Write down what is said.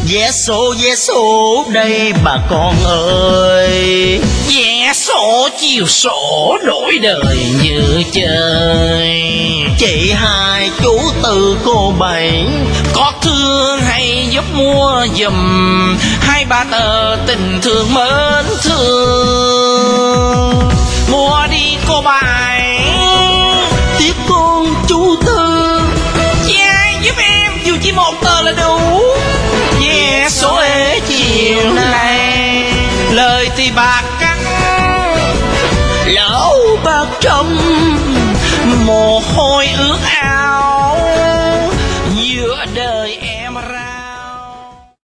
vé số đây bà con ơi. Vé số chiều sổ đổi đời như chơi. Chị hai chú Tư cô Bảy có thương hay giúp mua giùm 2-3 tờ tình thương mến thương. Mua đi cô Bảy, tiếp con chú Tư. chị hai giúp em dù chỉ 1 tờ là đủ. Vé số ế chiều nay, lời thì bạc căng, lỗ bạc trong mồ hôi ướt áo.